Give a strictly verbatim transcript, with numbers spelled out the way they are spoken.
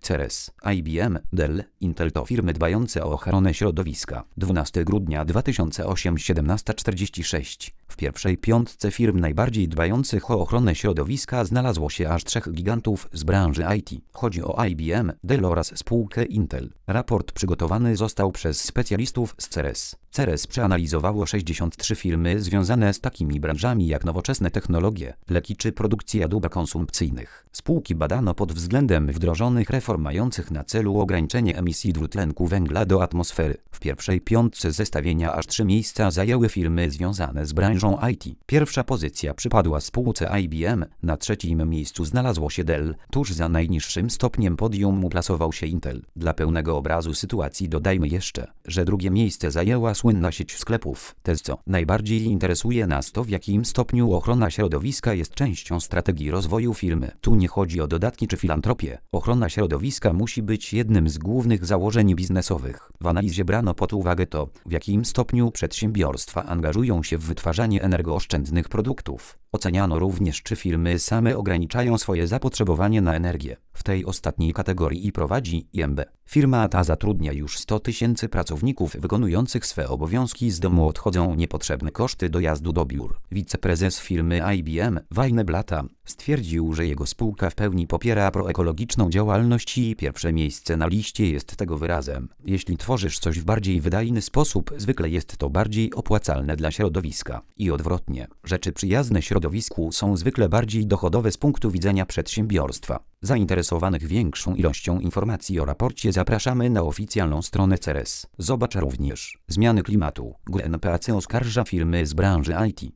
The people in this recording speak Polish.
Ceres, I B M, Dell, Intel to firmy dbające o ochronę środowiska. dwunastego grudnia dwa tysiące ósmego, siedemnasta czterdzieści sześć. W pierwszej piątce firm najbardziej dbających o ochronę środowiska znalazło się aż trzech gigantów z branży I T. Chodzi o I B M, Dell oraz spółkę Intel. Raport przygotowany został przez specjalistów z Ceres. Ceres przeanalizowało sześćdziesiąt trzy firmy związane z takimi branżami jak nowoczesne technologie, leki czy produkcja dóbr konsumpcyjnych. Spółki badano pod względem wdrożonych reform mających na celu ograniczenie emisji dwutlenku węgla do atmosfery. W pierwszej piątce zestawienia aż trzy miejsca zajęły firmy związane z branżą I T. Pierwsza pozycja przypadła spółce I B M, na trzecim miejscu znalazło się Dell, tuż za najniższym stopniem podium uplasował się Intel. Dla pełnego obrazu sytuacji dodajmy jeszcze, że drugie miejsce zajęła słynna sieć sklepów Tesco. Najbardziej interesuje nas to, w jakim stopniu ochrona środowiska jest częścią strategii rozwoju firmy. Tu nie chodzi o dodatki czy filantropię. Ochrona środowiska musi być jednym z głównych założeń biznesowych. W analizie brano pod uwagę to, w jakim stopniu przedsiębiorstwa angażują się w wytwarzanie energooszczędnych produktów. Oceniano również, czy firmy same ograniczają swoje zapotrzebowanie na energię. W tej ostatniej kategorii prowadzi I M B. Firma ta zatrudnia już sto tysięcy pracowników wykonujących swe obowiązki z domu. Odchodzą niepotrzebne koszty dojazdu do biur. Wiceprezes firmy I B M, Wayne Blata, stwierdził, że jego spółka w pełni popiera proekologiczną działalność i pierwsze miejsce na liście jest tego wyrazem. Jeśli tworzysz coś w bardziej wydajny sposób, zwykle jest to bardziej opłacalne dla środowiska. I odwrotnie. Rzeczy przyjazne środowisku są zwykle bardziej dochodowe z punktu widzenia przedsiębiorstwa. Zainteresowanych większą ilością informacji o raporcie zapraszamy na oficjalną stronę Ceres. Zobacz również zmiany klimatu. G N P A C oskarża firmy z branży I T.